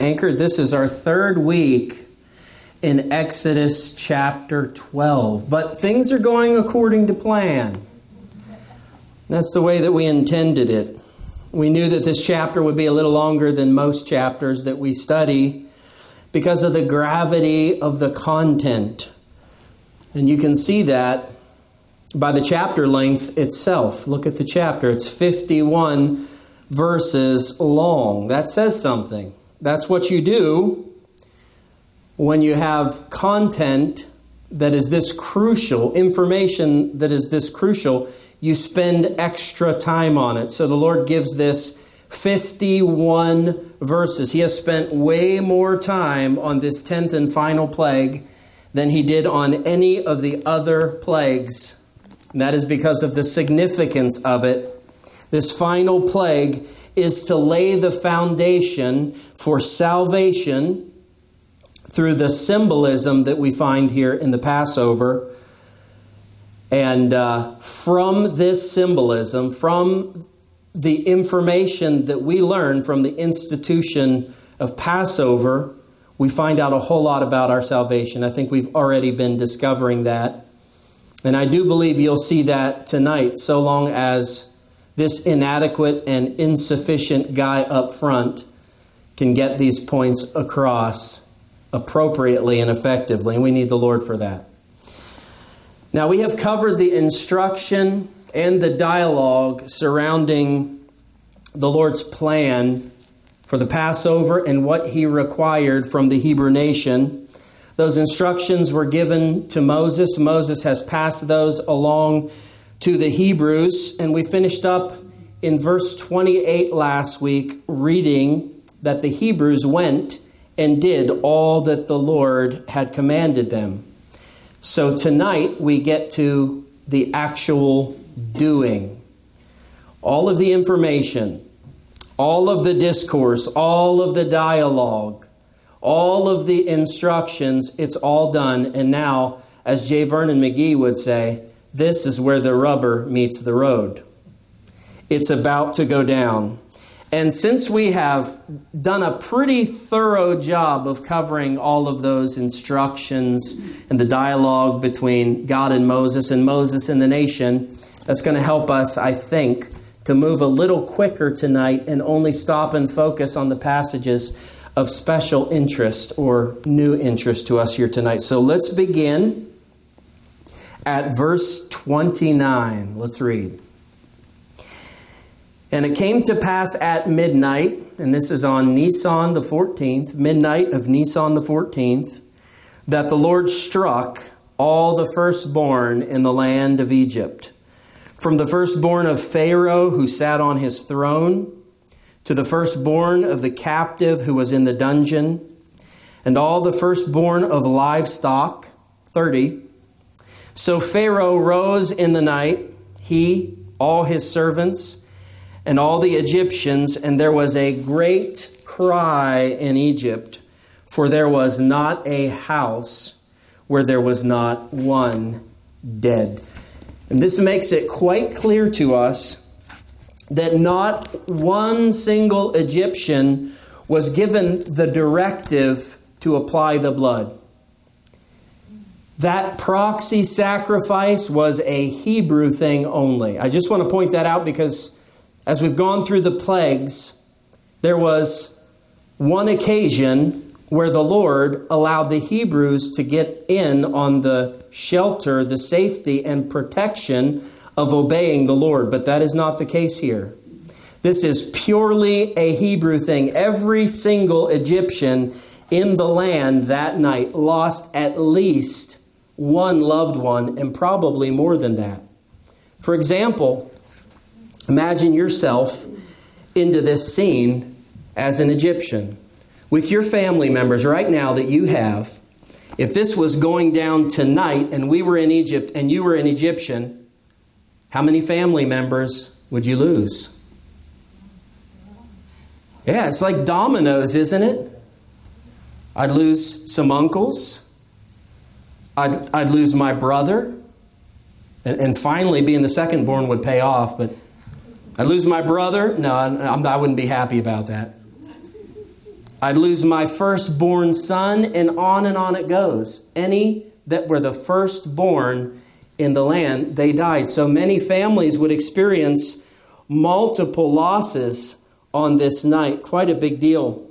Anchored, this is our third week in Exodus chapter 12. But things are going according to plan. That's the way that we intended it. We knew that this chapter would be a little longer than most chapters that we study because of the gravity of the content. And you can see that by the chapter length itself. Look at the chapter. It's 51 verses long. That says something. That's what you do when you have content that is this crucial, information that is this crucial. You spend extra time on it. So the Lord gives this 51 verses. He has spent way more time on this 10th and final plague than he did on any of the other plagues. And that is because of the significance of it. This final plague is to lay the foundation for salvation through the symbolism that we find here in the Passover. And from this symbolism, from the information that we learn from the institution of Passover, we find out a whole lot about our salvation. I think we've already been discovering that. And I do believe you'll see that tonight, so long as this inadequate and insufficient guy up front can get these points across appropriately and effectively. And we need the Lord for that. Now, we have covered the instruction and the dialogue surrounding the Lord's plan for the Passover and what he required from the Hebrew nation. Those instructions were given to Moses. Moses has passed those along to the Hebrews. And we finished up in verse 28 last week, reading that the Hebrews went and did all that the Lord had commanded them. So tonight we get to the actual doing. All of the information, all of the discourse, all of the dialogue, all of the instructions, it's all done. And now, as J. Vernon McGee would say, this is where the rubber meets the road. It's about to go down. And since we have done a pretty thorough job of covering all of those instructions and the dialogue between God and Moses and the nation, that's going to help us, I think, to move a little quicker tonight and only stop and focus on the passages of special interest or new interest to us here tonight. So let's begin at verse 29. Let's read. And it came to pass at midnight, and this is on Nisan the 14th, midnight of Nisan the 14th, that the Lord struck all the firstborn in the land of Egypt, from the firstborn of Pharaoh who sat on his throne, to the firstborn of the captive who was in the dungeon, and all the firstborn of livestock, 30. So Pharaoh rose in the night, he, all his servants, and all the Egyptians, and there was a great cry in Egypt, for there was not a house where there was not one dead. And this makes it quite clear to us that not one single Egyptian was given the directive to apply the blood. That proxy sacrifice was a Hebrew thing only. I just want to point that out because as we've gone through the plagues, there was one occasion where the Lord allowed the Hebrews to get in on the shelter, the safety and protection of obeying the Lord. But that is not the case here. This is purely a Hebrew thing. Every single Egyptian in the land that night lost at least one loved one, and probably more than that. For example, imagine yourself into this scene as an Egyptian with your family members right now that you have. If this was going down tonight and we were in Egypt and you were an Egyptian, how many family members would you lose? Yeah, it's like dominoes, isn't it? I'd lose some uncles. I'd lose my brother. And finally, being the second born would pay off. But I'd lose my brother. No, I wouldn't be happy about that. I'd lose my firstborn son, and on it goes. Any that were the firstborn in the land, they died. So many families would experience multiple losses on this night. Quite a big deal.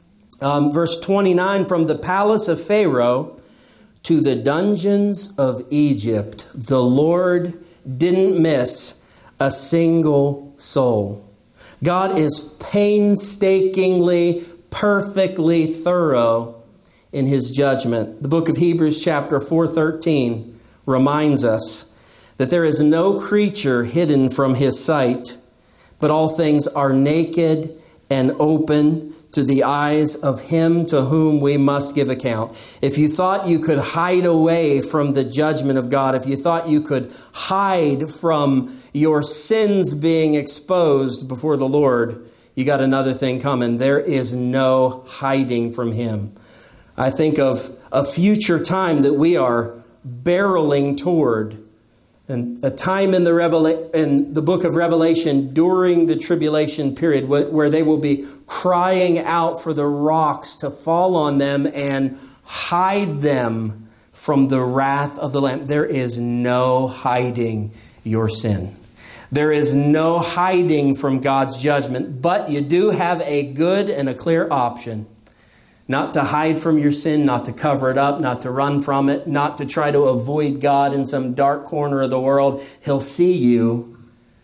Verse 29, from the palace of Pharaoh to the dungeons of Egypt, the Lord didn't miss a single soul. God is painstakingly, perfectly thorough in his judgment. The book of Hebrews chapter 4:13 reminds us that there is no creature hidden from his sight, but all things are naked and open to the eyes of him to whom we must give account. If you thought you could hide away from the judgment of God, if you thought you could hide from your sins being exposed before the Lord, you got another thing coming. There is no hiding from him. I think of a future time that we are barreling toward, and a time in the book of Revelation during the tribulation period where they will be crying out for the rocks to fall on them and hide them from the wrath of the Lamb. There is no hiding your sin. There is no hiding from God's judgment, but you do have a good and a clear option. Not to hide from your sin, not to cover it up, not to run from it, not to try to avoid God in some dark corner of the world. He'll see you.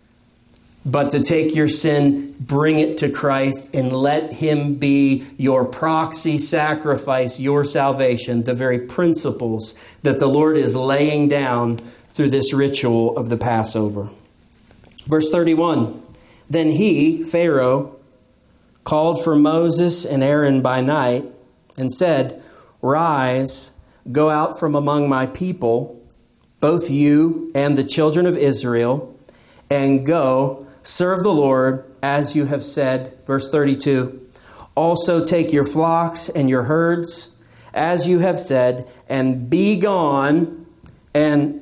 But to take your sin, bring it to Christ, and let him be your proxy sacrifice, your salvation, the very principles that the Lord is laying down through this ritual of the Passover. Verse 31, then he, Pharaoh, called for Moses and Aaron by night and said, rise, go out from among my people, both you and the children of Israel, and go serve the Lord as you have said. Verse 32, also take your flocks and your herds as you have said, and be gone and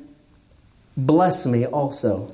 bless me also.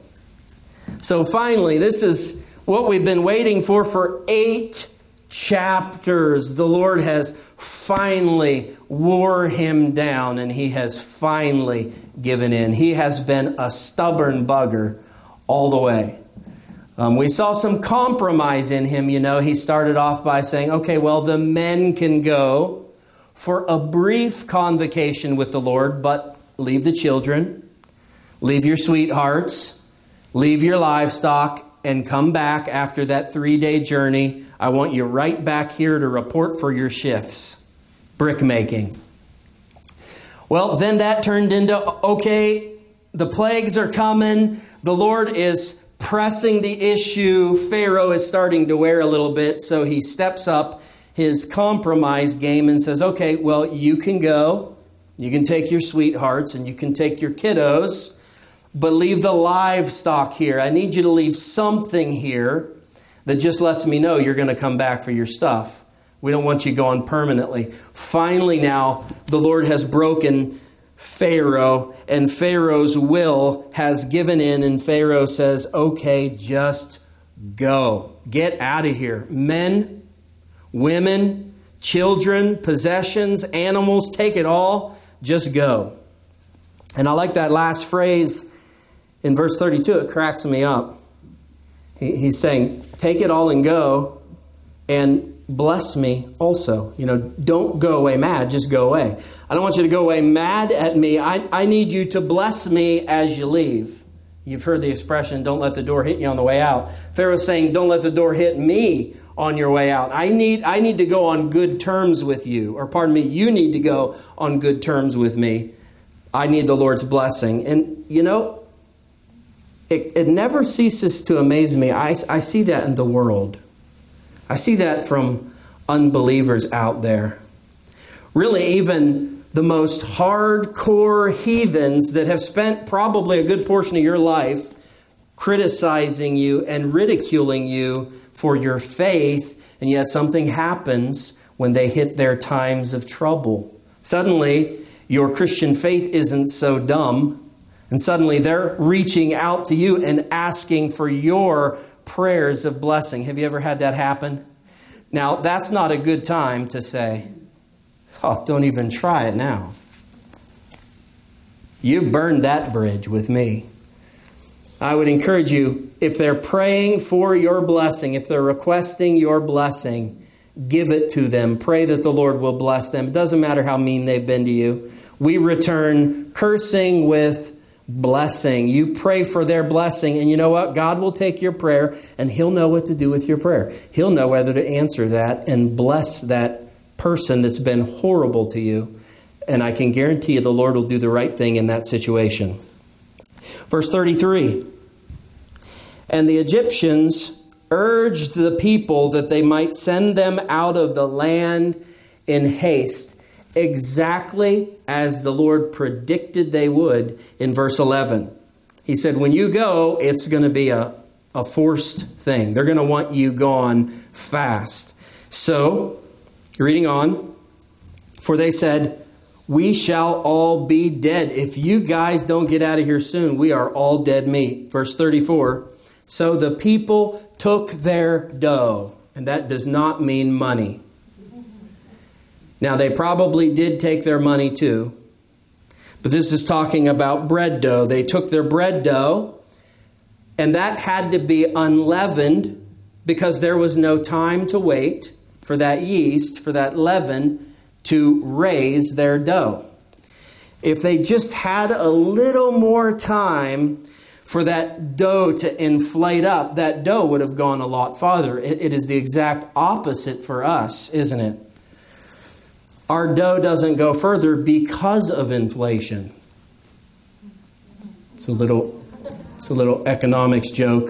So finally, this is what we've been waiting for 8 chapters. The Lord has finally wore him down, and he has finally given in. He has been a stubborn bugger all the way. We saw some compromise in him. He started off by saying, okay, well, the men can go for a brief convocation with the Lord, but leave the children, leave your sweethearts, leave your livestock, and come back after that 3-day journey. I want you right back here to report for your shifts. Brick making. Well, then that turned into, okay, the plagues are coming. The Lord is pressing the issue. Pharaoh is starting to wear a little bit, so he steps up his compromise game and says, okay, well, you can go. You can take your sweethearts and you can take your kiddos, but leave the livestock here. I need you to leave something here that just lets me know you're going to come back for your stuff. We don't want you going permanently. Finally now, the Lord has broken Pharaoh, and Pharaoh's will has given in, and Pharaoh says, okay, just go. Get out of here. Men, women, children, possessions, animals, take it all. Just go. And I like that last phrase in verse 32. It cracks me up. He's saying, take it all and go, and bless me also. Don't go away mad, just go away. I don't want you to go away mad at me. I need you to bless me as you leave. You've heard the expression, don't let the door hit you on the way out. Pharaoh's saying, don't let the door hit me on your way out. I need to go on good terms with you. Or pardon me, you need to go on good terms with me. I need the Lord's blessing. And it never ceases to amaze me. I see that in the world. I see that from unbelievers out there. Really, even the most hardcore heathens that have spent probably a good portion of your life criticizing you and ridiculing you for your faith, and yet something happens when they hit their times of trouble. Suddenly, your Christian faith isn't so dumb, and suddenly they're reaching out to you and asking for your prayers of blessing. Have you ever had that happen? Now, that's not a good time to say, oh, don't even try it now. You burned that bridge with me. I would encourage you, if they're praying for your blessing, if they're requesting your blessing, give it to them. Pray that the Lord will bless them. It doesn't matter how mean they've been to you. We return cursing with blessing. You pray for their blessing, and you know what? God will take your prayer, and He'll know what to do with your prayer. He'll know whether to answer that and bless that person that's been horrible to you. And I can guarantee you the Lord will do the right thing in that situation. Verse 33. And the Egyptians urged the people that they might send them out of the land in haste, exactly as the Lord predicted they would in verse 11. He said, when you go, it's going to be a forced thing. They're going to want you gone fast. So, reading on, for they said, we shall all be dead. If you guys don't get out of here soon, we are all dead meat. Verse 34, so the people took their dough, and that does not mean money. Now, they probably did take their money too, but this is talking about bread dough. They took their bread dough, and that had to be unleavened because there was no time to wait for that yeast, for that leaven to raise their dough. If they just had a little more time for that dough to inflate up, that dough would have gone a lot farther. It is the exact opposite for us, isn't it? Our dough doesn't go further because of inflation. It's a little economics joke.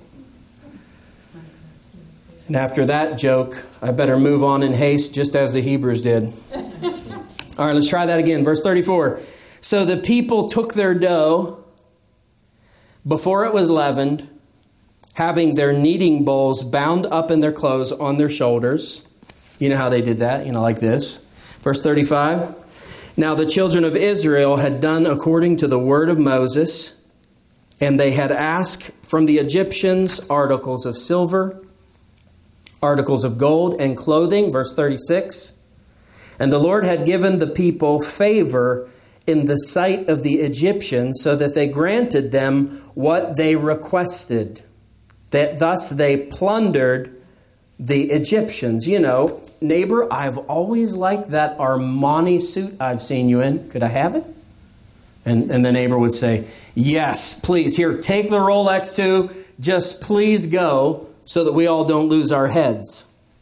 And after that joke, I better move on in haste, just as the Hebrews did. All right, let's try that again. Verse 34. So the people took their dough before it was leavened, having their kneading bowls bound up in their clothes on their shoulders. You know how they did that, like this. Verse 35. Now the children of Israel had done according to the word of Moses, and they had asked from the Egyptians articles of silver, articles of gold, and clothing. Verse 36. And the Lord had given the people favor in the sight of the Egyptians, so that they granted them what they requested. That thus they plundered the Egyptians. Neighbor, I've always liked that Armani suit I've seen you in. Could I have it? And the neighbor would say, yes, please. Here, take the Rolex too. Just please go so that we all don't lose our heads.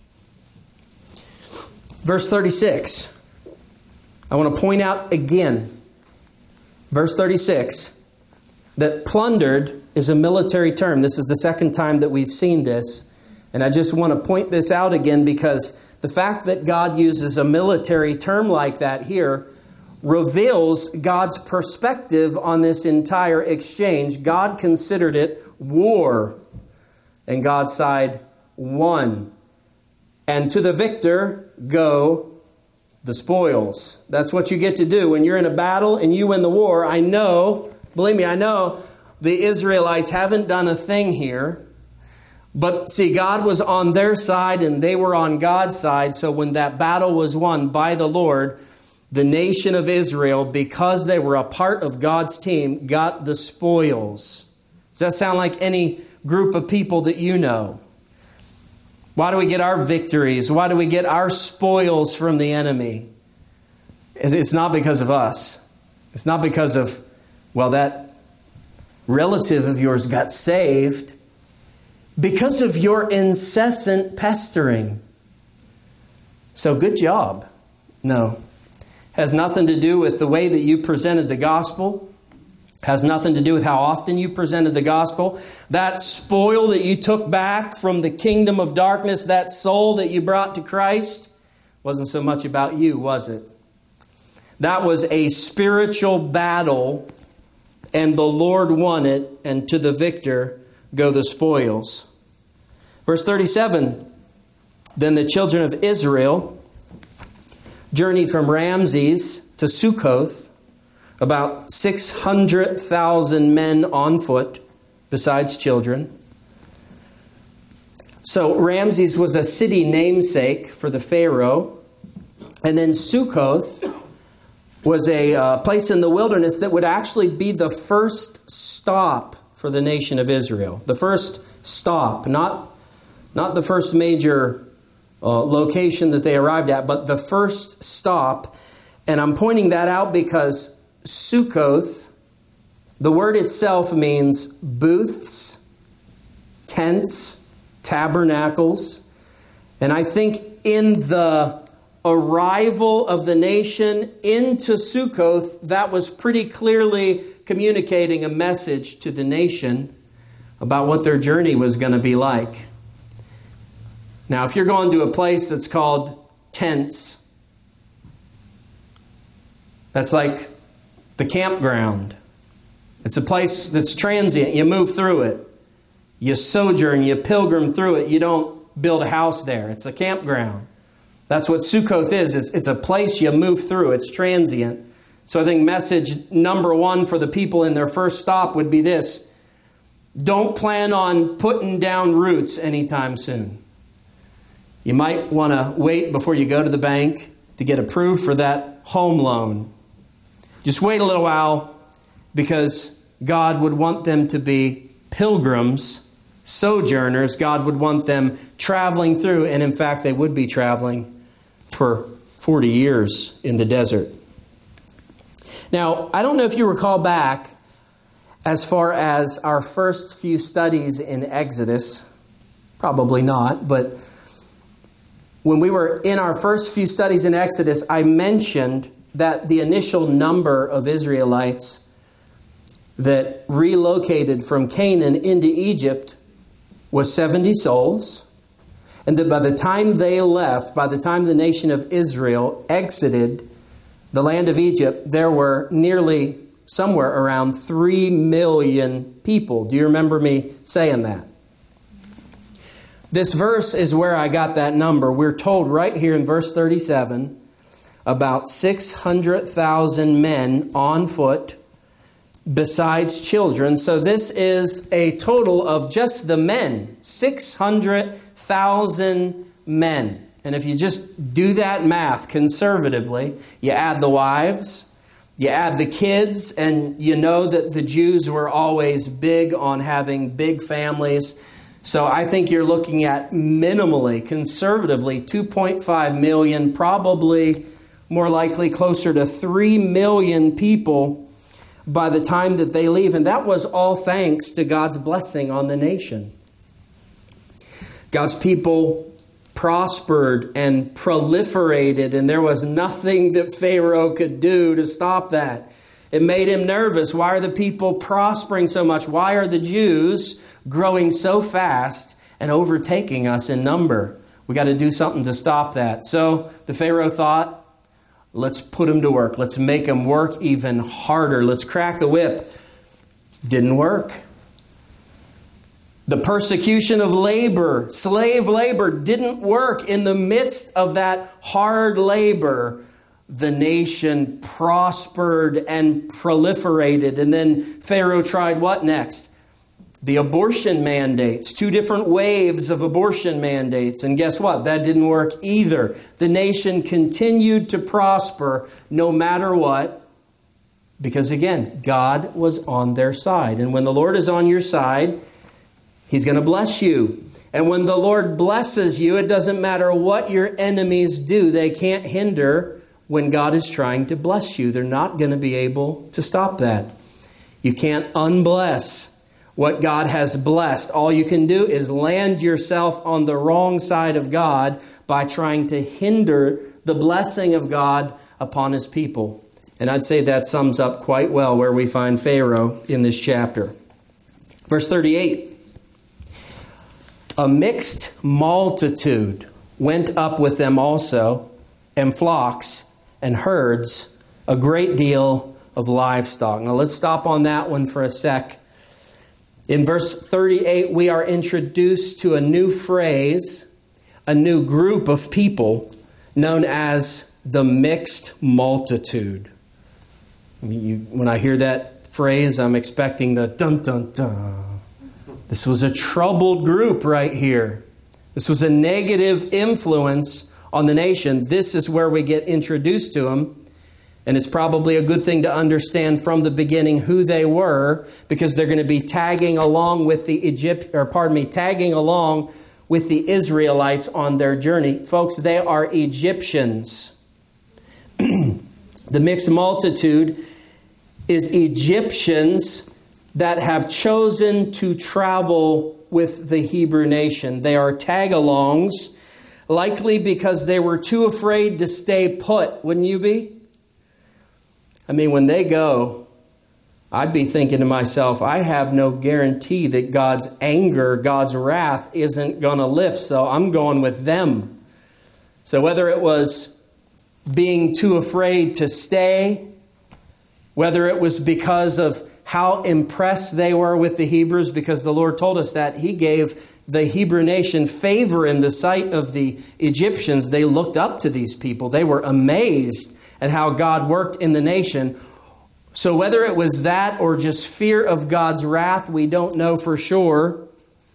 Verse 36. I want to point out again, verse 36, that plundered is a military term. This is the second time that we've seen this. And I just want to point this out again because the fact that God uses a military term like that here reveals God's perspective on this entire exchange. God considered it war, and God's side won. And to the victor go the spoils. That's what you get to do when you're in a battle and you win the war. I know the Israelites haven't done a thing here. But see, God was on their side and they were on God's side. So when that battle was won by the Lord, the nation of Israel, because they were a part of God's team, got the spoils. Does that sound like any group of people that you know? Why do we get our victories? Why do we get our spoils from the enemy? It's not because of us. It's not because of, that relative of yours got saved. Because of your incessant pestering. So good job. No. Has nothing to do with the way that you presented the gospel. Has nothing to do with how often you presented the gospel. That spoil that you took back from the kingdom of darkness, that soul that you brought to Christ, wasn't so much about you, was it? That was a spiritual battle, and the Lord won it, and to the victor go the spoils. Verse 37, then the children of Israel journeyed from Ramses to Sukkoth, about 600,000 men on foot, besides children. So Ramses was a city namesake for the Pharaoh. And then Sukkoth was a place in the wilderness that would actually be the first stop for the nation of Israel. The first stop, not the first major location that they arrived at, but the first stop. And I'm pointing that out because Sukkoth, the word itself means booths, tents, tabernacles. And I think in the arrival of the nation into Sukkoth, that was pretty clearly communicating a message to the nation about what their journey was going to be like. Now, if you're going to a place that's called tents, that's like the campground. It's a place that's transient. You move through it. You sojourn, you pilgrim through it. You don't build a house there. It's a campground. That's what Sukkoth is. It's a place you move through. It's transient. So I think message number one for the people in their first stop would be this: don't plan on putting down roots anytime soon. You might want to wait before you go to the bank to get approved for that home loan. Just wait a little while, because God would want them to be pilgrims, sojourners. God would want them traveling through, and in fact they would be traveling for 40 years in the desert. Now, I don't know if you recall back as far as our first few studies in Exodus. Probably not, but when we were in our first few studies in Exodus, I mentioned that the initial number of Israelites that relocated from Canaan into Egypt was 70 souls. And that by the time they left, by the time the nation of Israel exited the land of Egypt, there were nearly somewhere around 3 million people. Do you remember me saying that? This verse is where I got that number. We're told right here in verse 37 about 600,000 men on foot, besides children. So this is a total of just the men, 600,000 men. And if you just do that math conservatively, you add the wives, you add the kids, and you know that the Jews were always big on having big families. So I think you're looking at minimally, conservatively, 2.5 million, probably more likely closer to 3 million people by the time that they leave. And that was all thanks to God's blessing on the nation. God's people prospered and proliferated, and there was nothing that Pharaoh could do to stop that. It made him nervous. Why are the people prospering so much? Why are the Jews growing so fast and overtaking us in number? We got to do something to stop that. So the Pharaoh thought, let's put them to work. Let's make them work even harder. Let's crack the whip. Didn't work. The persecution of labor, slave labor, didn't work. In the midst of that hard labor, the nation prospered and proliferated. And then Pharaoh tried what next? The abortion mandates. 2 different waves of abortion mandates. And guess what? That didn't work either. The nation continued to prosper no matter what. Because again, God was on their side. And when the Lord is on your side, He's going to bless you. And when the Lord blesses you, it doesn't matter what your enemies do. They can't hinder when God is trying to bless you. They're not going to be able to stop that. You can't unbless what God has blessed. All you can do is land yourself on the wrong side of God by trying to hinder the blessing of God upon His people. And I'd say that sums up quite well where we find Pharaoh in this chapter. Verse 38. A mixed multitude went up with them also, and flocks and herds, a great deal of livestock. Now let's stop on that one for a sec. In verse 38, we are introduced to a new phrase, a new group of people known as the mixed multitude. When I hear that phrase, I'm expecting the dun dun dun. This was a troubled group right here. This was a negative influence on the nation. This is where we get introduced to them. And it's probably a good thing to understand from the beginning who they were, because they're going to be tagging along with the tagging along with the Israelites on their journey. Folks, they are Egyptians. The mixed multitude is Egyptians that have chosen to travel with the Hebrew nation. They are tag-alongs, likely because they were too afraid to stay put, wouldn't you be? I mean, when they go, I'd be thinking to myself, I have no guarantee that God's anger, God's wrath isn't going to lift, so I'm going with them. So whether it was being too afraid to stay, whether it was because of how impressed they were with the Hebrews, because the Lord told us that He gave the Hebrew nation favor in the sight of the Egyptians. They looked up to these people. They were amazed at how God worked in the nation. So whether it was that or just fear of God's wrath, we don't know for sure.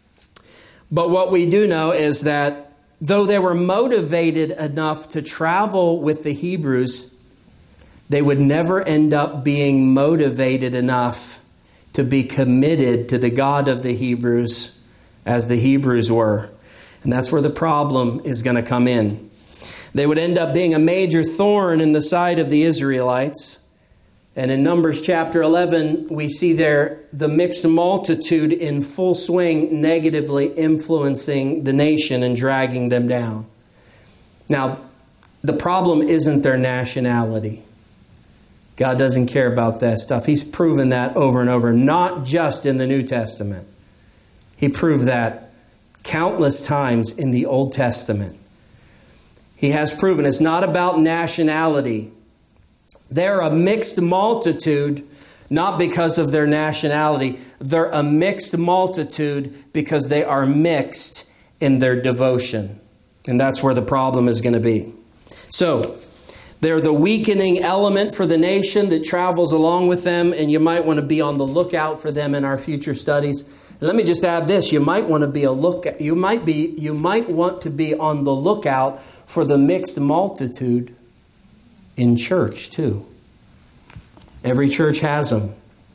But what we do know is that though they were motivated enough to travel with the Hebrews, they would never end up being motivated enough to be committed to the God of the Hebrews as the Hebrews were. And that's where the problem is going to come in. They would end up being a major thorn in the side of the Israelites. And in Numbers chapter 11, we see there the mixed multitude in full swing, negatively influencing the nation and dragging them down. Now, the problem isn't their nationality. God doesn't care about that stuff. He's proven that over and over, not just in the New Testament. He proved that countless times in the Old Testament. He has proven it's not about nationality. They're a mixed multitude, not because of their nationality. They're a mixed multitude because they are mixed in their devotion. And that's where the problem is going to be. So, they're the weakening element for the nation that travels along with them, and you might want to be on the lookout for them in our future studies. And let me just add this: you might want to be you might want to be on the lookout for the mixed multitude in church too. Every church has them.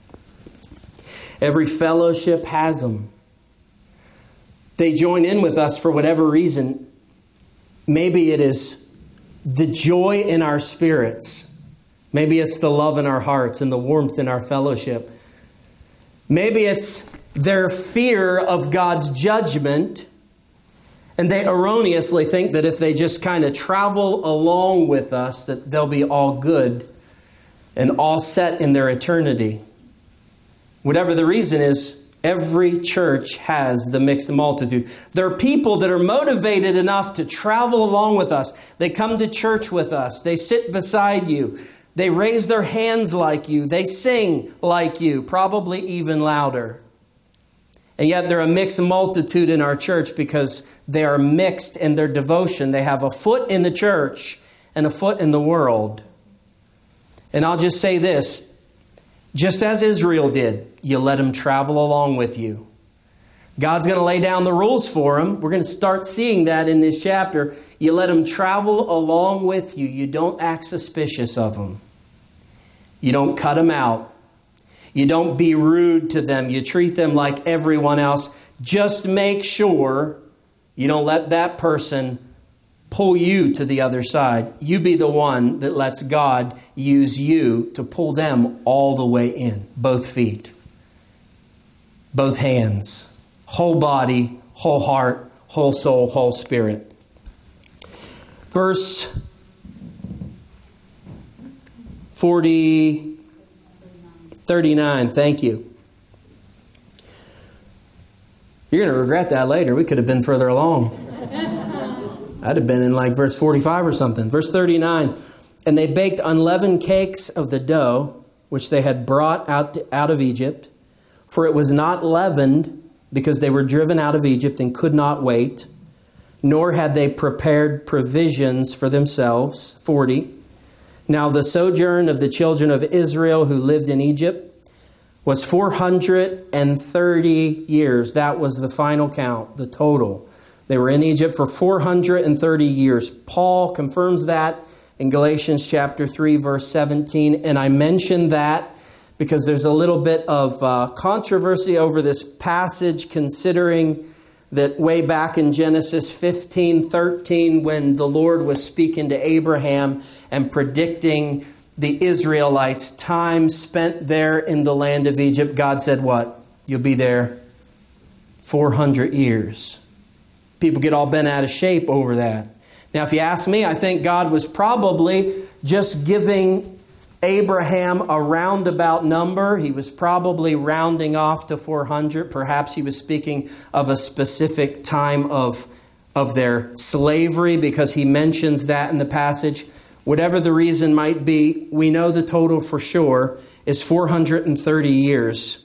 Every fellowship has them. They join in with us for whatever reason. Maybe it is the joy in our spirits. Maybe it's the love in our hearts and the warmth in our fellowship. Maybe it's their fear of God's judgment, and they erroneously think that if they just kind of travel along with us, that they'll be all good and all set in their eternity. Whatever the reason is, every church has the mixed multitude. There are people that are motivated enough to travel along with us. They come to church with us. They sit beside you. They raise their hands like you. They sing like you, probably even louder. And yet they're a mixed multitude in our church because they are mixed in their devotion. They have a foot in the church and a foot in the world. And I'll just say this: just as Israel did, you let them travel along with you. God's going to lay down the rules for them. We're going to start seeing that in this chapter. You let them travel along with you. You don't act suspicious of them. You don't cut them out. You don't be rude to them. You treat them like everyone else. Just make sure you don't let that person pull you to the other side. You be the one that lets God use you to pull them all the way in. Both feet, both hands, whole body, whole heart, whole soul, whole spirit. Verse 39. Thank you. You're going to regret that later. We could have been further along. I'd have been in like verse 45 or something. Verse 39. And they baked unleavened cakes of the dough, which they had brought out of Egypt. For it was not leavened, because they were driven out of Egypt and could not wait. Nor had they prepared provisions for themselves. 40. Now the sojourn of the children of Israel who lived in Egypt was 430 years. That was the final count, the total. They were in Egypt for 430 years. Paul confirms that in Galatians chapter 3, verse 17. And I mention that because there's a little bit of controversy over this passage, considering that way back in Genesis 15:13, when the Lord was speaking to Abraham and predicting the Israelites' time spent there in the land of Egypt, God said what? You'll be there 400 years. People get all bent out of shape over that. Now, if you ask me, I think God was probably just giving Abraham a roundabout number. He was probably rounding off to 400. Perhaps he was speaking of a specific time of their slavery, because he mentions that in the passage. Whatever the reason might be, we know the total for sure is 430 years.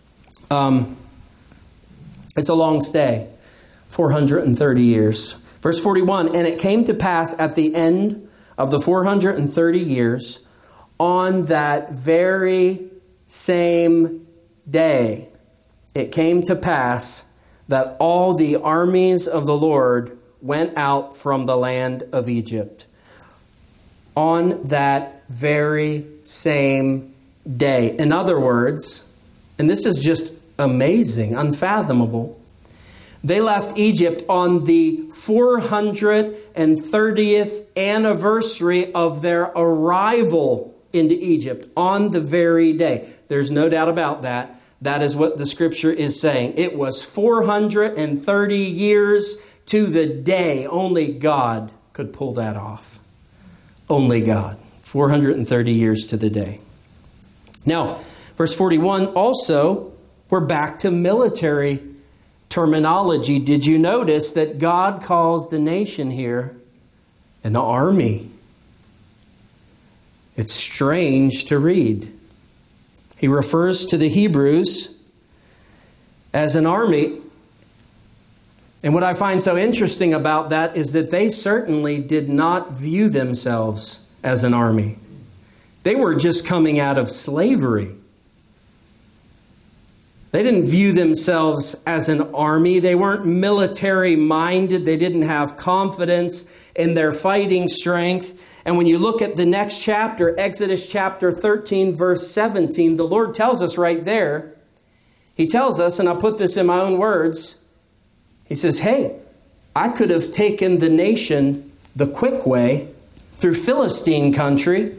It's a long stay, 430 years. Verse 41, and it came to pass at the end of the 430 years, on that very same day, it came to pass that all the armies of the Lord went out from the land of Egypt. On that very same day. In other words, and this is just amazing, unfathomable, they left Egypt on the 430th anniversary of their arrival into Egypt, on the very day. There's no doubt about that. That is what the scripture is saying. It was 430 years to the day. Only God could pull that off. Only God. 430 years to the day. Now, verse 41 also, we're back to military terminology. Did you notice that God calls the nation here an army? It's strange to read. He refers to the Hebrews as an army. And what I find so interesting about that is that they certainly did not view themselves as an army. They were just coming out of slavery. They didn't view themselves as an army. They weren't military minded. They didn't have confidence in their fighting strength. And when you look at the next chapter, Exodus chapter 13, verse 17, the Lord tells us right there, He tells us, and I'll put this in my own words, He says, hey, I could have taken the nation the quick way through Philistine country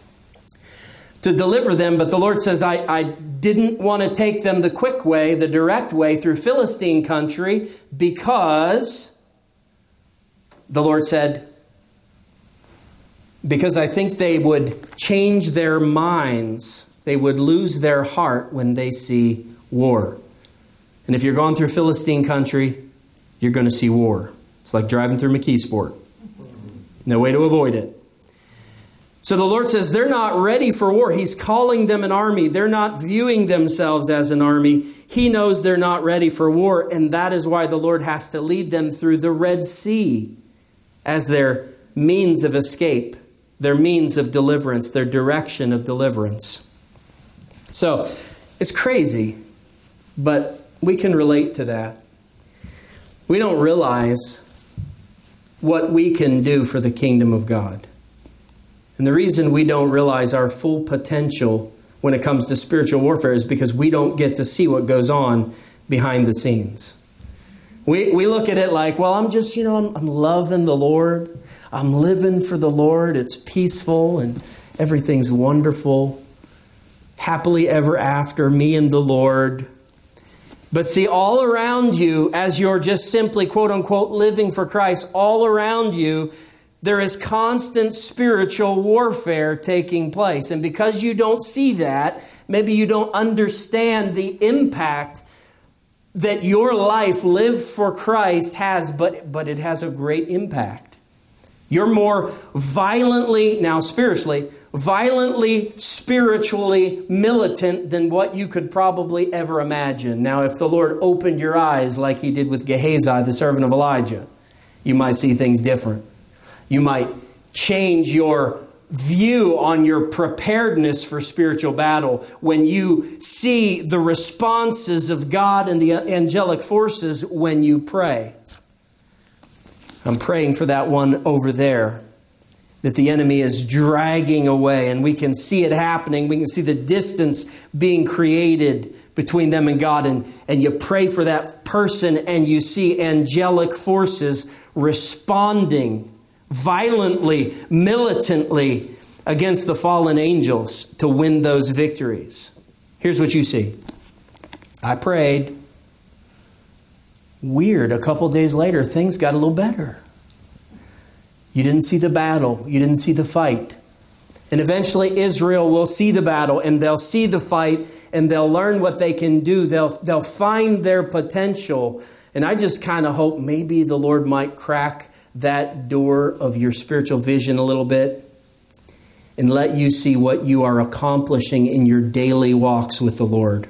to deliver them. But the Lord says, I didn't want to take them the quick way, the direct way through Philistine country, because the Lord said, because I think they would change their minds. They would lose their heart when they see war. And if you're going through Philistine country, you're going to see war. It's like driving through McKeesport. No way to avoid it. So the Lord says they're not ready for war. He's calling them an army. They're not viewing themselves as an army. He knows they're not ready for war. And that is why the Lord has to lead them through the Red Sea as their means of escape, their means of deliverance, their direction of deliverance. So it's crazy, but we can relate to that. We don't realize what we can do for the kingdom of God. And the reason we don't realize our full potential when it comes to spiritual warfare is because we don't get to see what goes on behind the scenes. We look at it like, well, I'm just, I'm loving the Lord. I'm living for the Lord. It's peaceful and everything's wonderful. Happily ever after, me and the Lord. But see, all around you, as you're just simply, quote unquote, living for Christ, all around you, there is constant spiritual warfare taking place. And because you don't see that, maybe you don't understand the impact that your life lived for Christ has, but it has a great impact. You're more violently spiritually militant than what you could probably ever imagine. Now, if the Lord opened your eyes like He did with Gehazi, the servant of Elijah, you might see things different. You might change your view on your preparedness for spiritual battle when you see the responses of God and the angelic forces when you pray. I'm praying for that one over there that the enemy is dragging away, and we can see it happening. We can see the distance being created between them and God. And you pray for that person and you see angelic forces responding violently, militantly against the fallen angels to win those victories. Here's what you see. I prayed. Weird. A couple days later, things got a little better. You didn't see the battle. You didn't see the fight. And eventually Israel will see the battle and they'll see the fight and they'll learn what they can do. They'll find their potential. And I just kind of hope maybe the Lord might crack that door of your spiritual vision a little bit and let you see what you are accomplishing in your daily walks with the Lord.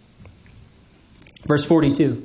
Verse 42.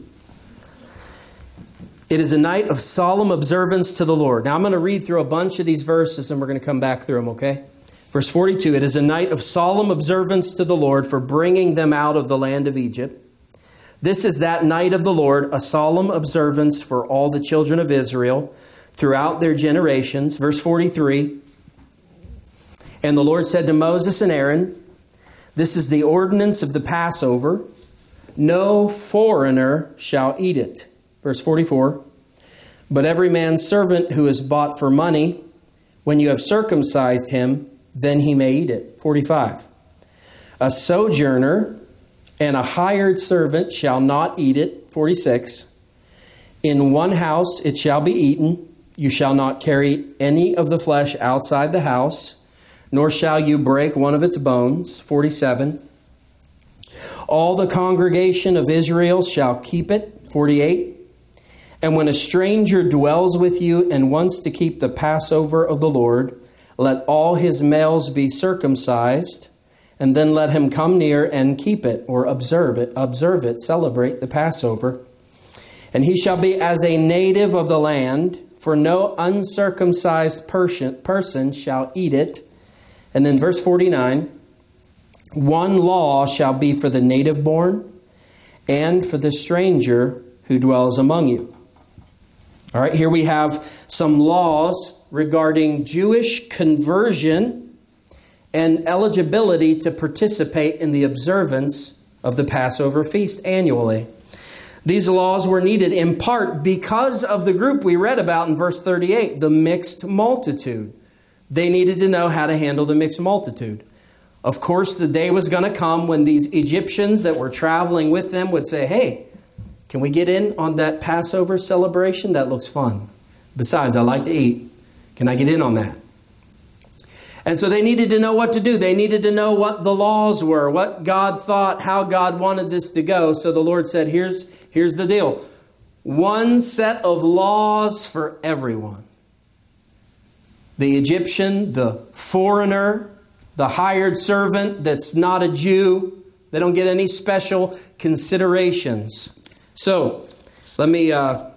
It is a night of solemn observance to the Lord. Now I'm going to read through a bunch of these verses and we're going to come back through them, okay? Verse 42, it is a night of solemn observance to the Lord for bringing them out of the land of Egypt. This is that night of the Lord, a solemn observance for all the children of Israel throughout their generations. Verse 43, and the Lord said to Moses and Aaron, this is the ordinance of the Passover. No foreigner shall eat it. Verse 44, but every man's servant who is bought for money, when you have circumcised him, then he may eat it. 45, a sojourner and a hired servant shall not eat it. 46, in one house it shall be eaten. You shall not carry any of the flesh outside the house, nor shall you break one of its bones. 47, all the congregation of Israel shall keep it. 48, and when a stranger dwells with you and wants to keep the Passover of the Lord, let all his males be circumcised, and then let him come near and keep it, or observe it, celebrate the Passover. And he shall be as a native of the land, for no uncircumcised person shall eat it. And then verse 49, one law shall be for the native born and for the stranger who dwells among you. All right, here we have some laws regarding Jewish conversion and eligibility to participate in the observance of the Passover feast annually. These laws were needed in part because of the group we read about in verse 38, the mixed multitude. They needed to know how to handle the mixed multitude. Of course, the day was going to come when these Egyptians that were traveling with them would say, hey, can we get in on that Passover celebration? That looks fun. Besides, I like to eat. Can I get in on that? And so they needed to know what to do. They needed to know what the laws were, what God thought, how God wanted this to go. So the Lord said, here's the deal. One set of laws for everyone. The Egyptian, the foreigner, the hired servant that's not a Jew, they don't get any special considerations. So, let me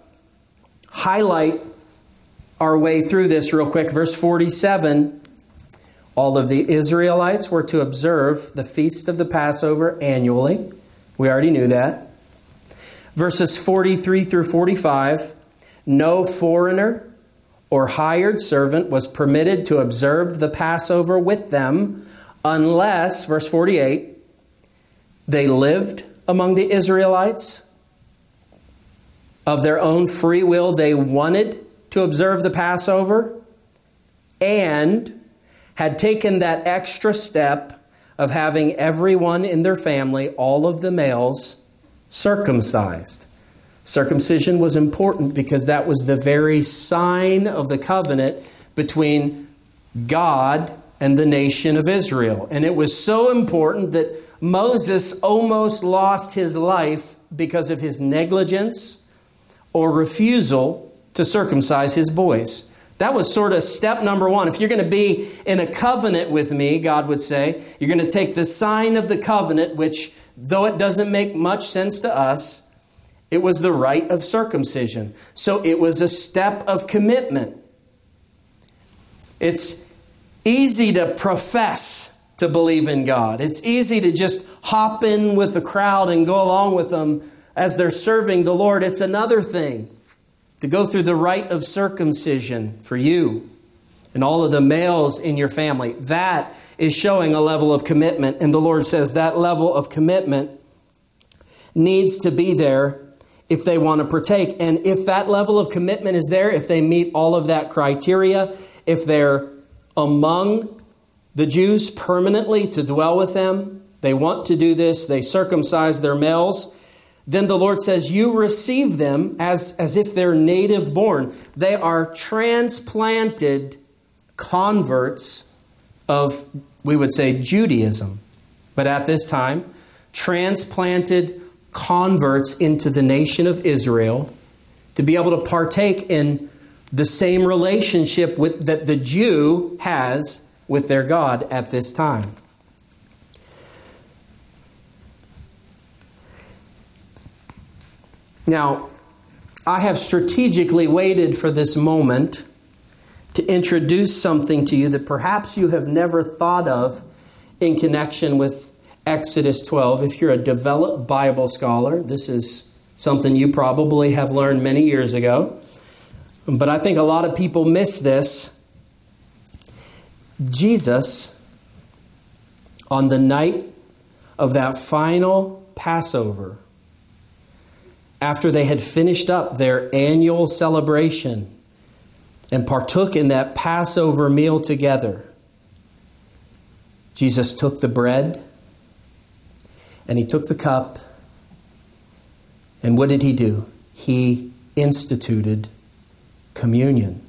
highlight our way through this real quick. Verse 47, all of the Israelites were to observe the feast of the Passover annually. We already knew that. Verses 43 through 45, no foreigner or hired servant was permitted to observe the Passover with them unless, verse 48, they lived among the Israelites. Of their own free will, they wanted to observe the Passover and had taken that extra step of having everyone in their family, all of the males, circumcised. Circumcision was important because that was the very sign of the covenant between God and the nation of Israel. And it was so important that Moses almost lost his life because of his negligence or refusal to circumcise his boys. That was sort of step number one. If you're going to be in a covenant with me, God would say, you're going to take the sign of the covenant, which, though it doesn't make much sense to us, it was the rite of circumcision. So it was a step of commitment. It's easy to profess to believe in God. It's easy to just hop in with the crowd and go along with them as they're serving the Lord. It's another thing to go through the rite of circumcision for you and all of the males in your family. That is showing a level of commitment. And the Lord says that level of commitment needs to be there if they want to partake. And if that level of commitment is there, if they meet all of that criteria, if they're among the Jews permanently to dwell with them, they want to do this, they circumcise their males, then the Lord says you receive them as if they're native born. They are transplanted converts of, we would say, Judaism. But at this time, transplanted converts into the nation of Israel to be able to partake in the same relationship that the Jew has with their God at this time. Now, I have strategically waited for this moment to introduce something to you that perhaps you have never thought of in connection with Exodus 12. If you're a developed Bible scholar, this is something you probably have learned many years ago. But I think a lot of people miss this. Jesus, on the night of that final Passover, after they had finished up their annual celebration and partook in that Passover meal together, Jesus took the bread and he took the cup. And what did he do? He instituted communion.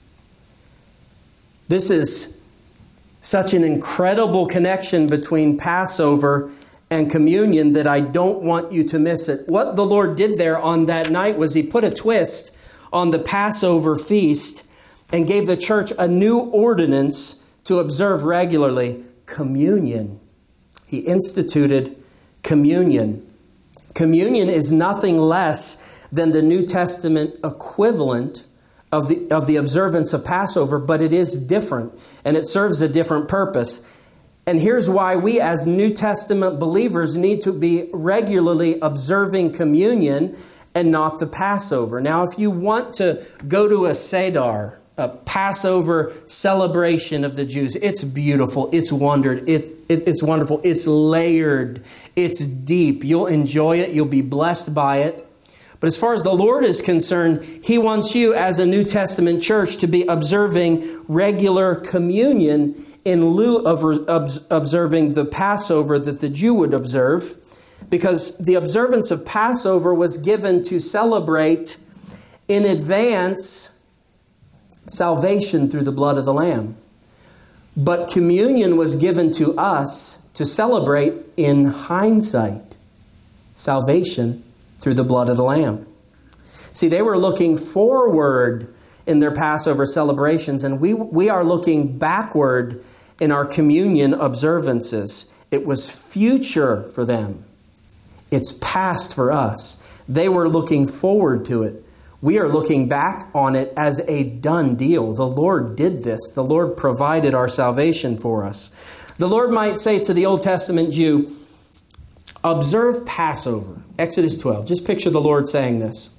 This is such an incredible connection between Passover and communion that I don't want you to miss it. What the Lord did there on that night was he put a twist on the Passover feast and gave the church a new ordinance to observe regularly: communion. He instituted communion. Communion is nothing less than the New Testament equivalent of the observance of Passover, but it is different and it serves a different purpose. And here's why we as New Testament believers need to be regularly observing communion and not the Passover. Now, if you want to go to a Seder, a Passover celebration of the Jews, it's beautiful, it's it's wonderful, it's layered, it's deep. You'll enjoy it, you'll be blessed by it. But as far as the Lord is concerned, He wants you as a New Testament church to be observing regular communion in lieu of observing the Passover that the Jew would observe, because the observance of Passover was given to celebrate in advance salvation through the blood of the Lamb. But communion was given to us to celebrate in hindsight salvation through the blood of the Lamb. See, they were looking forward in their Passover celebrations, and we are looking backward in our communion observances. It was future for them. It's past for us. They were looking forward to it. We are looking back on it as a done deal. The Lord did this. The Lord provided our salvation for us. The Lord might say to the Old Testament Jew, observe Passover. Exodus 12. Just picture the Lord saying this.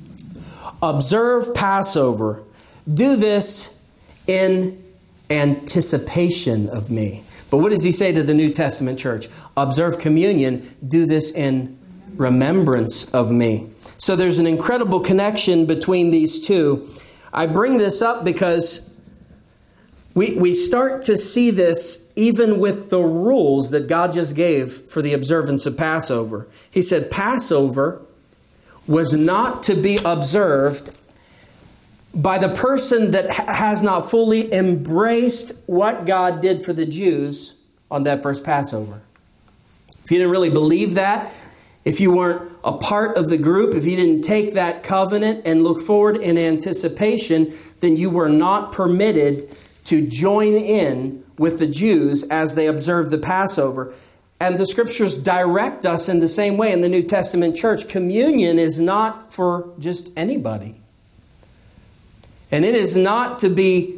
Observe Passover. Do this in anticipation of me. But what does he say to the New Testament church? Observe communion. Do this in remembrance of me. So there's an incredible connection between these two. I bring this up because we start to see this even with the rules that God just gave for the observance of Passover. He said Passover was not to be observed by the person that has not fully embraced what God did for the Jews on that first Passover. If you didn't really believe that, if you weren't a part of the group, if you didn't take that covenant and look forward in anticipation, then you were not permitted to join in with the Jews as they observed the Passover. And the Scriptures direct us in the same way in the New Testament church. Communion is not for just anybody. And it is not to be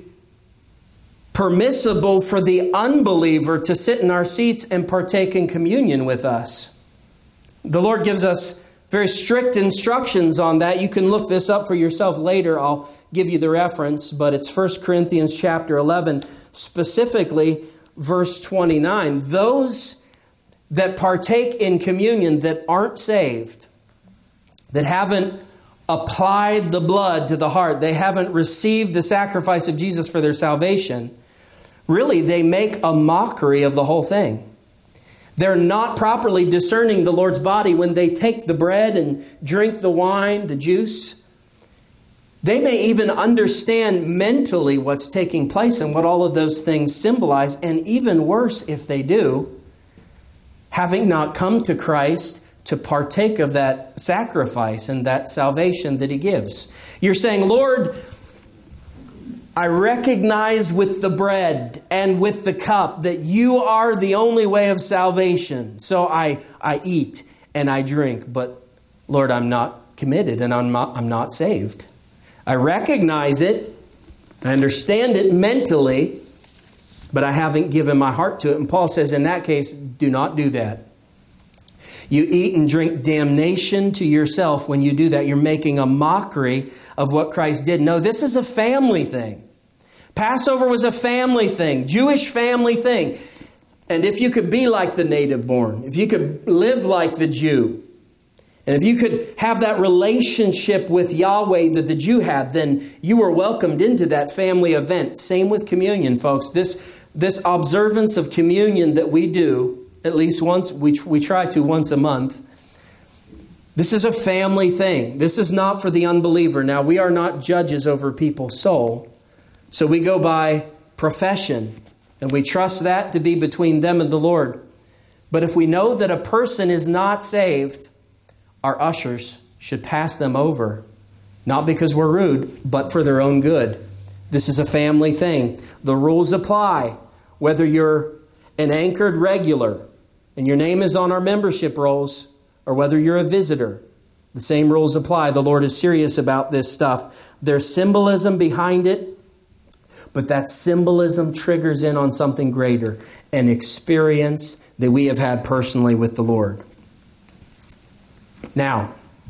permissible for the unbeliever to sit in our seats and partake in communion with us. The Lord gives us very strict instructions on that. You can look this up for yourself later. I'll give you the reference, but it's 1 Corinthians chapter 11, specifically verse 29. Those that partake in communion that aren't saved, that haven't applied the blood to the heart, they haven't received the sacrifice of Jesus for their salvation, really they make a mockery of the whole thing. They're not properly discerning the Lord's body when they take the bread and drink the wine, the juice. They may even understand mentally what's taking place and what all of those things symbolize. And even worse, if they do, having not come to Christ to partake of that sacrifice and that salvation that He gives. You're saying, Lord, I recognize with the bread and with the cup that You are the only way of salvation. So I eat and I drink, but Lord, I'm not committed and I'm not saved. I recognize it, I understand it mentally, but I haven't given my heart to it. And Paul says in that case, do not do that. You eat and drink damnation to yourself when you do that. You're making a mockery of what Christ did. No, this is a family thing. Passover was a family thing, Jewish family thing. And if you could be like the native born, if you could live like the Jew, and if you could have that relationship with Yahweh that the Jew had, then you were welcomed into that family event. Same with communion, folks. This observance of communion that we do, at least once, we try to once a month, this is a family thing. This is not for the unbeliever. Now, we are not judges over people's soul. So we go by profession, and we trust that to be between them and the Lord. But if we know that a person is not saved, our ushers should pass them over, not because we're rude, but for their own good. This is a family thing. The rules apply, whether you're an anchored regular and your name is on our membership rolls, or whether you're a visitor. The same rules apply. The Lord is serious about this stuff. There's symbolism behind it, but that symbolism triggers in on something greater, an experience that we have had personally with the Lord. Now,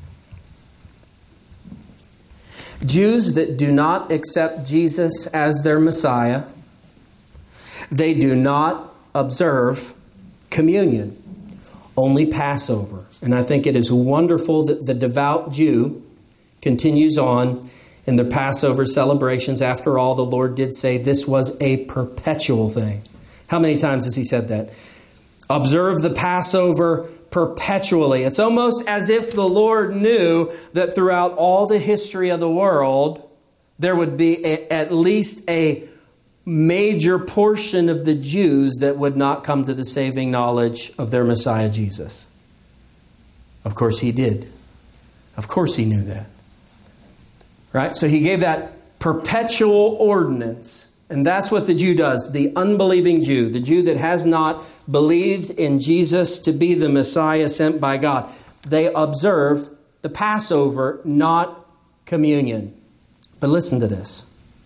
Jews that do not accept Jesus as their Messiah, they do not observe communion, only Passover. And I think it is wonderful that the devout Jew continues on in the Passover celebrations. After all, the Lord did say this was a perpetual thing. How many times has He said that? Observe the Passover perpetually. It's almost as if the Lord knew that throughout all the history of the world, there would be at least a major portion of the Jews that would not come to the saving knowledge of their Messiah, Jesus. Of course He did. Of course He knew that. Right? So He gave that perpetual ordinance. And that's what the Jew does. The unbelieving Jew, the Jew that has not believed in Jesus to be the Messiah sent by God. They observe the Passover, not communion. But listen to this.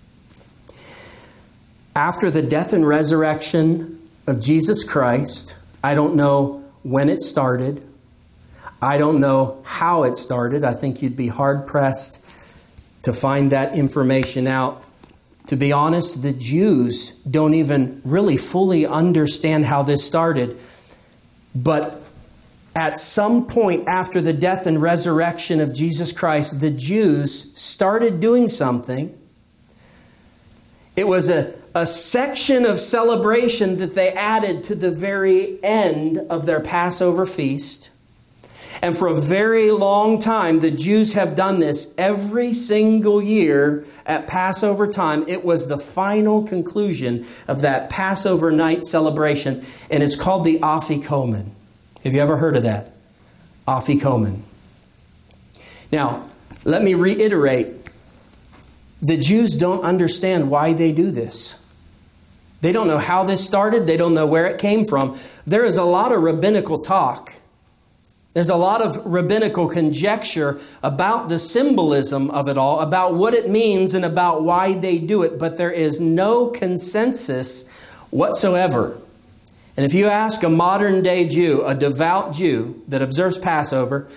After the death and resurrection of Jesus Christ, I don't know when it started. I don't know how it started. I think you'd be hard-pressed to find that information out. To be honest, the Jews don't even really fully understand how this started. But at some point after the death and resurrection of Jesus Christ, the Jews started doing something. It was a section of celebration that they added to the very end of their Passover feast. And for a very long time, the Jews have done this every single year at Passover time. It was the final conclusion of that Passover night celebration, and it's called the Afikomen. Have you ever heard of that? Afikomen. Now, let me reiterate. The Jews don't understand why they do this. They don't know how this started. They don't know where it came from. There is a lot of rabbinical talk. There's a lot of rabbinical conjecture about the symbolism of it all, about what it means and about why they do it, but there is no consensus whatsoever. And if you ask a modern day Jew, a devout Jew that observes Passover,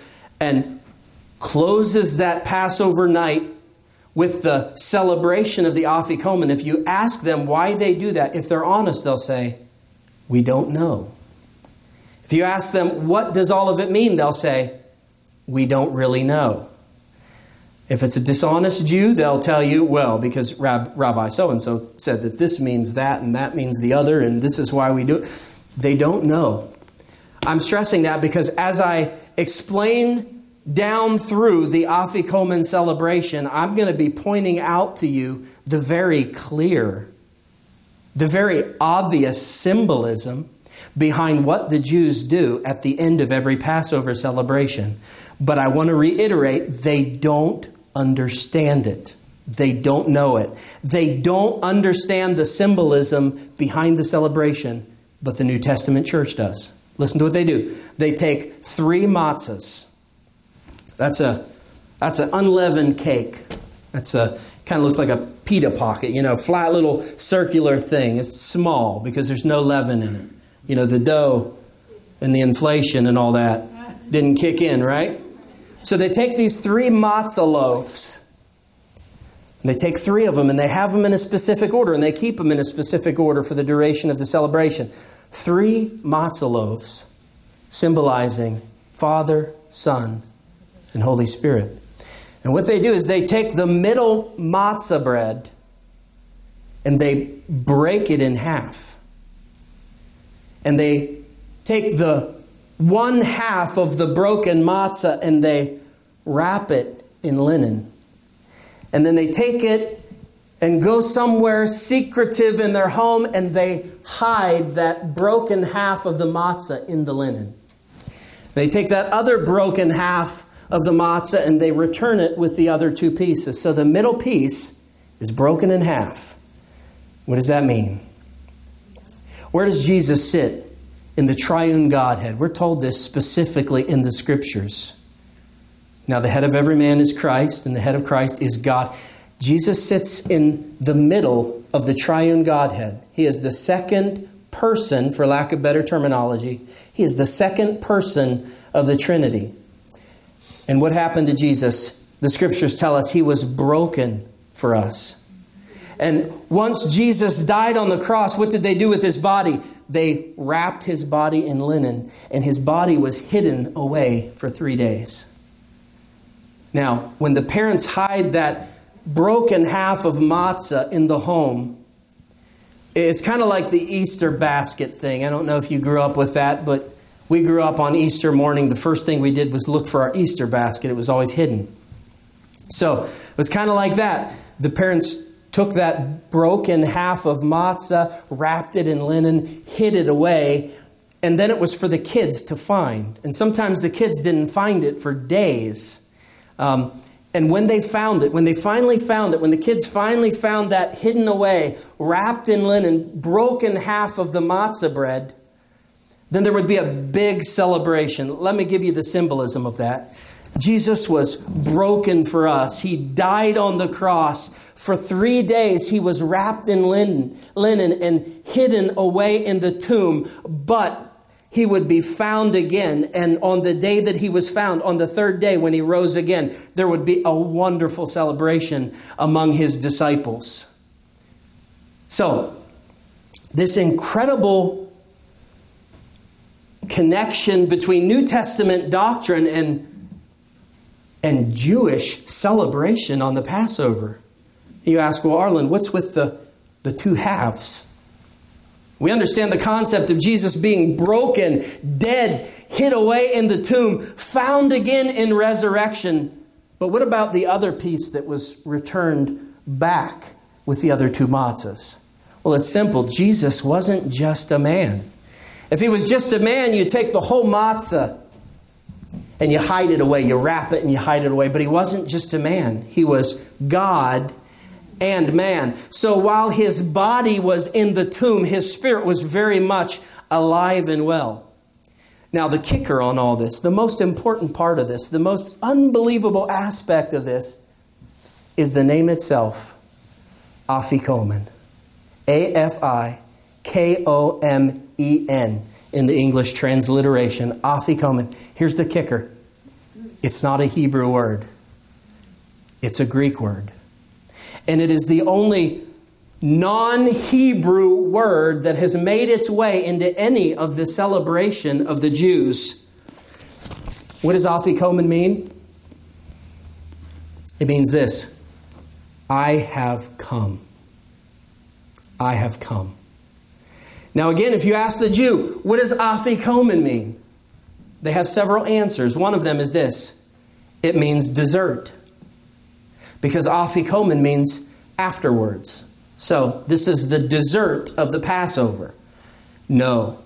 and closes that Passover night with the celebration of the Afikomen. If you ask them why they do that, if they're honest, they'll say, we don't know. If you ask them, what does all of it mean? They'll say, we don't really know. If it's a dishonest Jew, they'll tell you, well, because Rabbi so-and-so said that this means that and that means the other, and this is why we do it. They don't know. I'm stressing that because as I explain down through the Afikomen celebration, I'm going to be pointing out to you the very clear, the very obvious symbolism behind what the Jews do at the end of every Passover celebration. But I want to reiterate, they don't understand it. They don't know it. They don't understand the symbolism behind the celebration, but the New Testament church does. Listen to what they do. They take 3 matzahs. That's an unleavened cake. That's kind of looks like a pita pocket, flat little circular thing. It's small because there's no leaven in it. The dough and the inflation and all that didn't kick in, right? So they take these 3 matzah loaves. And they take 3 of them and they have them in a specific order. And they keep them in a specific order for the duration of the celebration. 3 matzah loaves symbolizing Father, Son, and Holy Spirit. And what they do is they take the middle matzah bread and they break it in half. And they take the 1/2 of the broken matzah and they wrap it in linen. And then they take it and go somewhere secretive in their home and they hide that broken half of the matzah in the linen. They take that other broken half of the matzah and they return it with the other 2 pieces. So the middle piece is broken in half. What does that mean? Where does Jesus sit in the triune Godhead? We're told this specifically in the Scriptures. Now the head of every man is Christ, and the head of Christ is God. Jesus sits in the middle of the triune Godhead. He is the second person, for lack of better terminology. He is the second person of the Trinity. And what happened to Jesus? The Scriptures tell us he was broken for us. And once Jesus died on the cross, what did they do with his body? They wrapped his body in linen, and his body was hidden away for 3 days. Now, when the parents hide that broken half of matzah in the home, it's kind of like the Easter basket thing. I don't know if you grew up with that, but we grew up on Easter morning. The first thing we did was look for our Easter basket. It was always hidden. So it was kind of like that. The parents took that broken half of matzah, wrapped it in linen, hid it away, and then it was for the kids to find. And sometimes the kids didn't find it for days. And when they found it, when they finally found it, when the kids finally found that hidden away, wrapped in linen, broken half of the matzah bread, then there would be a big celebration. Let me give you the symbolism of that. Jesus was broken for us. He died on the cross. For 3 days, he was wrapped in linen and hidden away in the tomb. But he would be found again. And on the day that he was found, on the 3rd day when he rose again, there would be a wonderful celebration among his disciples. So, this incredible connection between New Testament doctrine and Jewish celebration on the Passover. You ask, well, Arlen, what's with the 2 halves? We understand the concept of Jesus being broken, dead, hid away in the tomb, found again in resurrection. But what about the other piece that was returned back with the other 2 matzahs? Well, it's simple. Jesus wasn't just a man. If he was just a man, you take the whole matzah and you hide it away. You wrap it and you hide it away. But he wasn't just a man. He was God and man. So while his body was in the tomb, his spirit was very much alive and well. Now, the kicker on all this, the most important part of this, the most unbelievable aspect of this is the name itself, Afikomen. A-F-I-K-O-M-E-N in the English transliteration, Afikomen. Here's the kicker. It's not a Hebrew word. It's a Greek word. And it is the only non-Hebrew word that has made its way into any of the celebration of the Jews. What does Afikomen mean? It means this: I have come. I have come. Now again, if you ask the Jew, what does Afikomen mean? They have several answers. One of them is this: it means dessert. Because Afikomen means afterwards. So, this is the dessert of the Passover. No.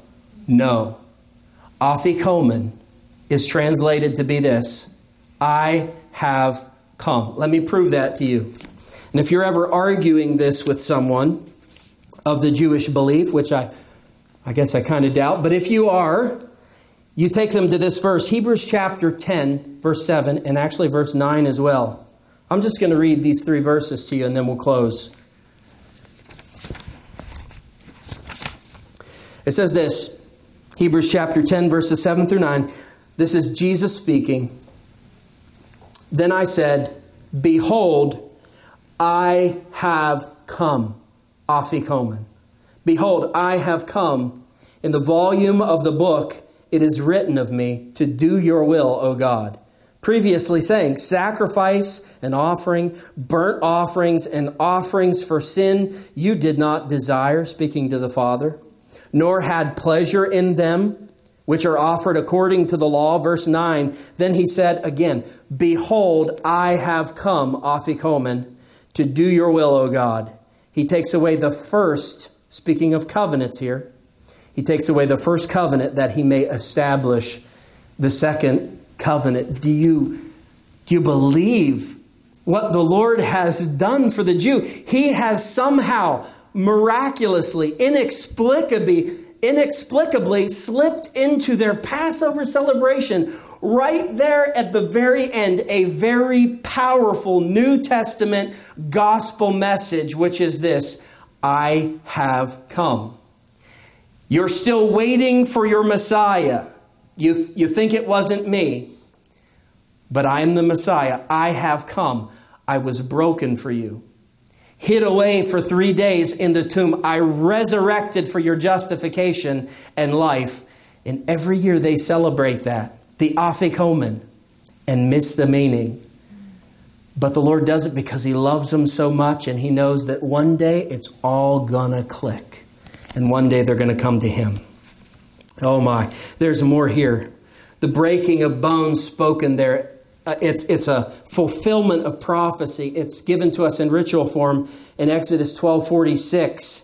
Afikomen is translated to be this: I have come. Let me prove that to you. And if you're ever arguing this with someone of the Jewish belief, which I guess I kind of doubt, but if you are, you take them to this verse, Hebrews chapter 10, verse 7, and actually verse 9 as well. I'm just going to read these 3 verses to you and then we'll close. It says this, Hebrews chapter 10, verses 7 through 9. This is Jesus speaking. Then I said, behold, I have come. Afikomen. Behold, I have come. In the volume of the book, it is written of me to do your will, O God. Previously saying, sacrifice and offering, burnt offerings and offerings for sin, you did not desire, speaking to the Father, nor had pleasure in them, which are offered according to the law. Verse 9, then he said again, behold, I have come, Afikomen, to do your will, O God. He takes away the first, speaking of covenants here, he takes away the first covenant that he may establish the second covenant. Do you believe what the Lord has done for the Jew? He has somehow miraculously, inexplicably slipped into their Passover celebration right there at the very end, a very powerful New Testament gospel message, which is this: I have come. You're still waiting for your Messiah. You think it wasn't me, but I am the Messiah. I have come. I was broken for you. Hid away for 3 days in the tomb. I resurrected for your justification and life. And every year they celebrate that, the Afikomen, and miss the meaning. But the Lord does it because he loves them so much, and he knows that one day it's all gonna click. And one day they're going to come to him. Oh my, there's more here. The breaking of bones spoken there, it's a fulfillment of prophecy. It's given to us in ritual form in Exodus 12:46.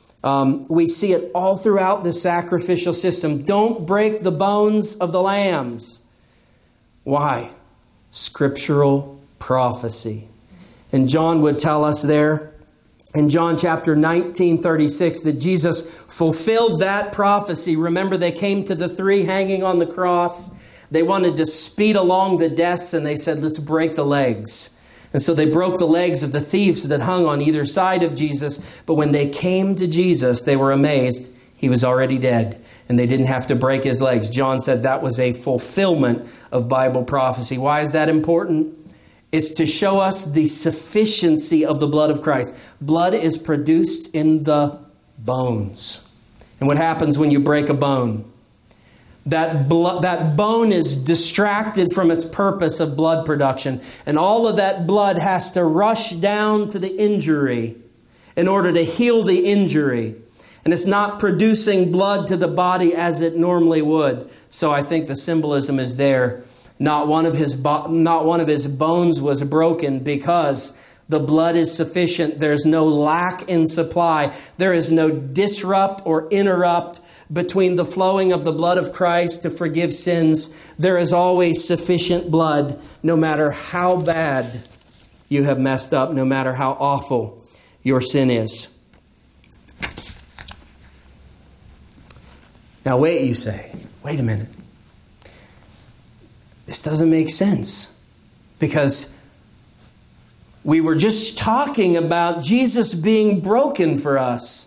We see it all throughout the sacrificial system. Don't break the bones of the lambs. Why? Scriptural prophecy. And John would tell us there, in John chapter 19:36, that Jesus fulfilled that prophecy. Remember, they came to the 3 hanging on the cross. They wanted to speed along the deaths, and they said, let's break the legs. And so they broke the legs of the thieves that hung on either side of Jesus. But when they came to Jesus, they were amazed. He was already dead, and they didn't have to break his legs. John said that was a fulfillment of Bible prophecy. Why is that important? It's to show us the sufficiency of the blood of Christ. Blood is produced in the bones. And what happens when you break a bone? That bone is distracted from its purpose of blood production. And all of that blood has to rush down to the injury in order to heal the injury. And it's not producing blood to the body as it normally would. So I think the symbolism is there. Not one of his bones was broken because the blood is sufficient. There's no lack in supply. There is no disrupt or interrupt between the flowing of the blood of Christ to forgive sins. There is always sufficient blood, no matter how bad you have messed up, no matter how awful your sin is. Now wait, you say. Wait a minute. This doesn't make sense, because we were just talking about Jesus being broken for us.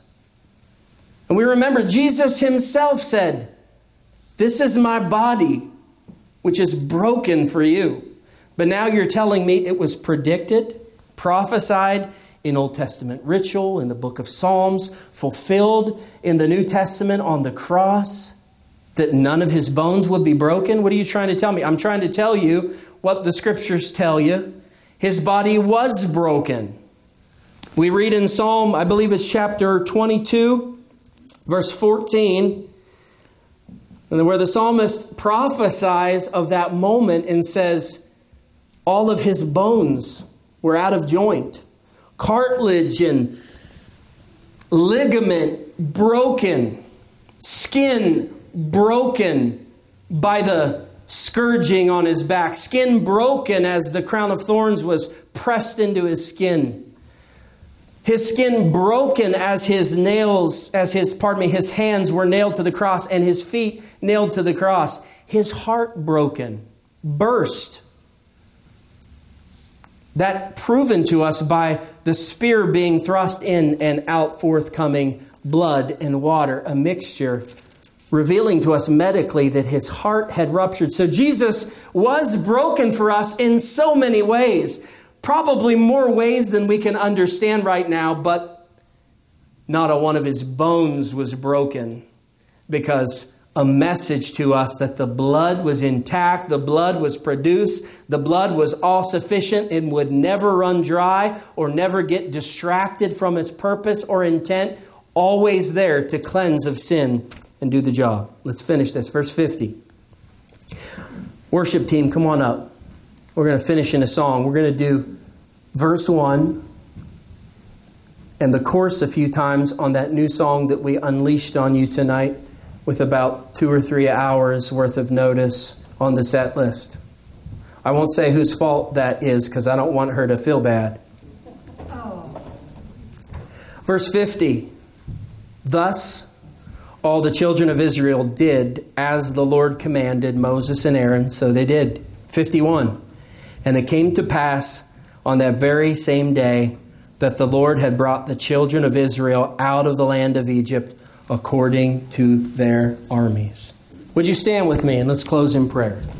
And we remember Jesus himself said, this is my body, which is broken for you. But now you're telling me it was predicted, prophesied in Old Testament ritual, in the book of Psalms, fulfilled in the New Testament on the cross, that none of his bones would be broken? What are you trying to tell me? I'm trying to tell you what the scriptures tell you. His body was broken. We read in Psalm, I believe it's chapter 22, verse 14, where the psalmist prophesies of that moment and says, all of his bones were out of joint. Cartilage and ligament broken. Skin broken by the scourging on his back. Skin broken as the crown of thorns was pressed into his skin. His skin broken as his hands were nailed to the cross and his feet nailed to the cross. His heart broken, burst. That proven to us by the spear being thrust in and out, forthcoming blood and water, a mixture, revealing to us medically that his heart had ruptured. So Jesus was broken for us in so many ways. Probably more ways than we can understand right now, but not a one of his bones was broken, because a message to us that the blood was intact, the blood was produced, the blood was all sufficient and would never run dry or never get distracted from its purpose or intent, always there to cleanse of sin and do the job. Let's finish this. Verse 50. Worship team, come on up. We're going to finish in a song. We're going to do verse 1 and the chorus a few times on that new song that we unleashed on you tonight with about 2 or 3 hours worth of notice on the set list. I won't say whose fault that is because I don't want her to feel bad. Verse 50. Thus all the children of Israel did as the Lord commanded Moses and Aaron, so they did. 51. And it came to pass on that very same day that the Lord had brought the children of Israel out of the land of Egypt according to their armies. Would you stand with me and let's close in prayer.